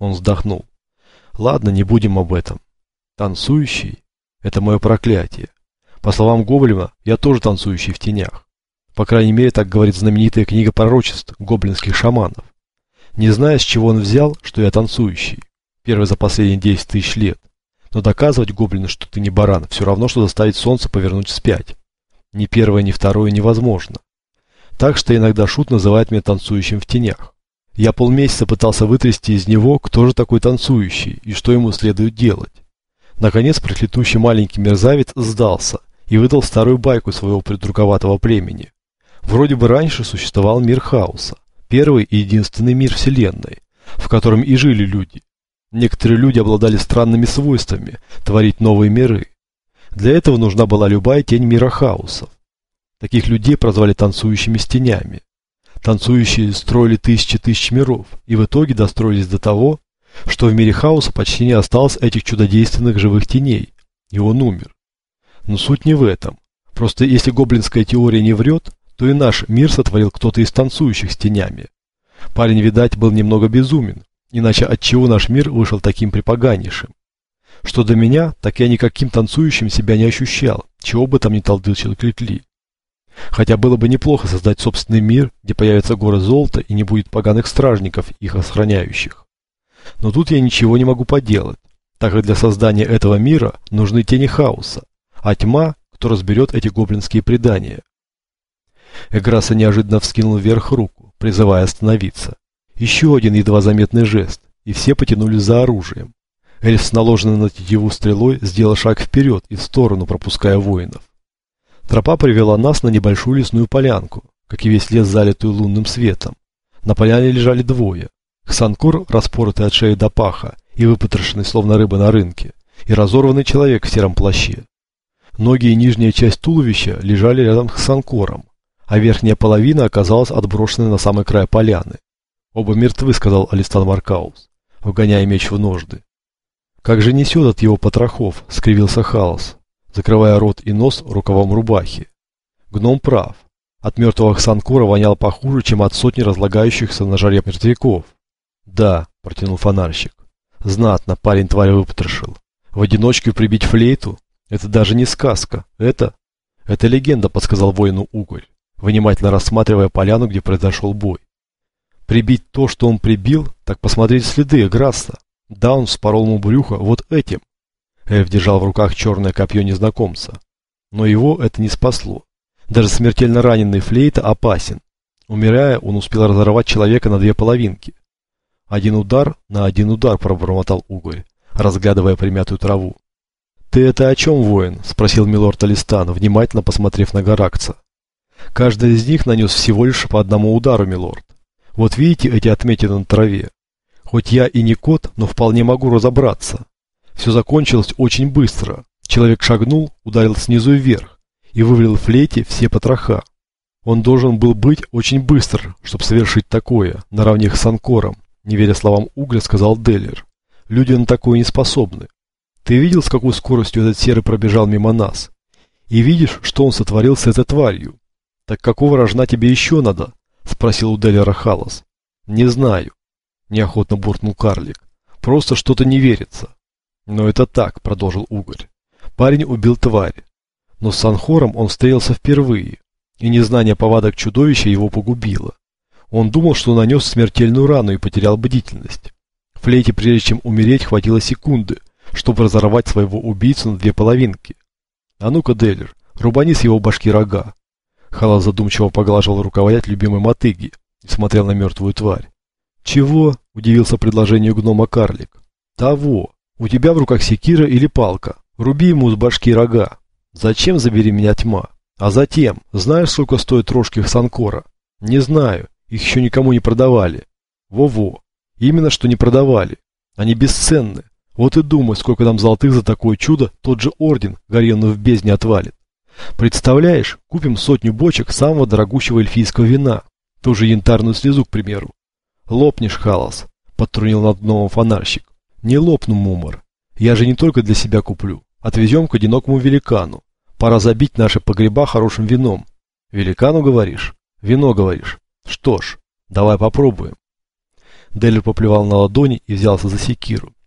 Он вздохнул. Ладно, не будем об этом. Танцующий – это мое проклятие. По словам Гоблина, я тоже танцующий в тенях. По крайней мере, так говорит знаменитая книга пророчеств гоблинских шаманов. Не зная, с чего он взял, что я танцующий. Первый за последние 10 тысяч лет. Но доказывать гоблину, что ты не баран, все равно, что заставить солнце повернуть вспять. Ни первое, ни второе невозможно. Так что иногда шут называет меня танцующим в тенях. Я полмесяца пытался вытрясти из него, кто же такой танцующий и что ему следует делать. Наконец, проклятущий маленький мерзавец сдался и выдал старую байку своего придурковатого племени. Вроде бы раньше существовал мир хаоса, первый и единственный мир Вселенной, в котором и жили люди. Некоторые люди обладали странными свойствами творить новые миры. Для этого нужна была любая тень мира хаосов. Таких людей прозвали танцующими с тенями. Танцующие строили тысячи тысяч миров и в итоге достроились до того, что в мире хаоса почти не осталось этих чудодейственных живых теней, и он умер. Но суть не в этом. Просто если гоблинская теория не врет, то и наш мир сотворил кто-то из танцующих с тенями. Парень, видать, был немного безумен, иначе отчего наш мир вышел таким припоганейшим? Что до меня, так я никаким танцующим себя не ощущал, чего бы там ни толдычил Кликли. Хотя было бы неплохо создать собственный мир, где появятся горы золота и не будет поганых стражников, их охраняющих. Но тут я ничего не могу поделать, так как для создания этого мира нужны тени хаоса, а тьма, кто разберет эти гоблинские предания. Эграса неожиданно вскинул вверх руку, призывая остановиться. Еще один едва заметный жест, и все потянулись за оружием. Эльф с наложенной на тетиву стрелой сделал шаг вперед и в сторону, пропуская воинов. Тропа привела нас на небольшую лесную полянку, как и весь лес, залитую лунным светом. На поляне лежали двое. Ксанкор, распоротый от шеи до паха и выпотрошенный, словно рыба на рынке, и разорванный человек в сером плаще. Ноги и нижняя часть туловища лежали рядом с Ксанкором, а верхняя половина оказалась отброшенной на самый край поляны. «Оба мертвы», — сказал Алистан Маркаус, вгоняя меч в ножды. «Как же несет от его потрохов», — скривился Халас, закрывая рот и нос рукавом рубахи. Гном прав. От мертвого Ксанкора воняло похуже, чем от сотни разлагающихся на жаре мертвяков. «Да», — протянул фонарщик. «Знатно парень тварь выпотрошил. В одиночку прибить флейту? Это даже не сказка. Это легенда», — подсказал воину Уголь, внимательно рассматривая поляну, где произошел бой. «Прибить то, что он прибил, так посмотреть следы Эграса. Да, он вспорол ему брюхо вот этим». Эльф держал в руках черное копье незнакомца. Но его это не спасло. Даже смертельно раненый флейта опасен. Умирая, он успел разорвать человека на две половинки. «Один удар на один удар», — пробормотал Уголь, разглядывая примятую траву. «Ты это о чем, воин?» — спросил милорд Алистан, внимательно посмотрев на Гаракца. «Каждый из них нанес всего лишь по одному удару, милорд. Вот видите эти отметины на траве? Хоть я и не кот, но вполне могу разобраться. Все закончилось очень быстро. Человек шагнул, ударил снизу вверх и вывалил флейте все потроха. Он должен был быть очень быстр, чтобы совершить такое, наравне с Санкором», — не веря словам Угля, сказал Деллер. «Люди на такое не способны. Ты видел, с какой скоростью этот серый пробежал мимо нас? И видишь, что он сотворил с этой тварью? Так какого рожна тебе еще надо?» — спросил у Деллера Халас. «Не знаю», — неохотно буркнул карлик. «Просто что-то не верится». «Но это так», — продолжил Угорь. «Парень убил тварь. Но с Санхором он встретился впервые, и незнание повадок чудовища его погубило. Он думал, что нанес смертельную рану и потерял бдительность. Флейте, прежде чем умереть, хватило секунды, чтобы разорвать своего убийцу на две половинки. А ну-ка, Деллер, рубани с его башки рога». Халас задумчиво поглаживал рукоять любимой мотыги и смотрел на мертвую тварь. «Чего?» — удивился предложению гнома карлик. «Того. У тебя в руках секира или палка. Руби ему с башки рога. Зачем, забери меня, тьма? А затем, знаешь, сколько стоит рожки Санкора? Не знаю, их еще никому не продавали. Во-во. Именно что не продавали. Они бесценны. Вот и думай, сколько нам золотых за такое чудо тот же орден, горенный в бездне, отвалит. Представляешь, купим 100 бочек самого дорогущего эльфийского вина. Ту же янтарную слезу, к примеру. Лопнешь, Халас, подтрунил над гномом фонарщик. Не лопну, Мумор. Я же не только для себя куплю. Отвезем к одинокому великану. Пора забить наши погреба хорошим вином. Великану, говоришь? Вино, говоришь? Что ж, давай попробуем. Деллер поплевал на ладони и взялся за секиру.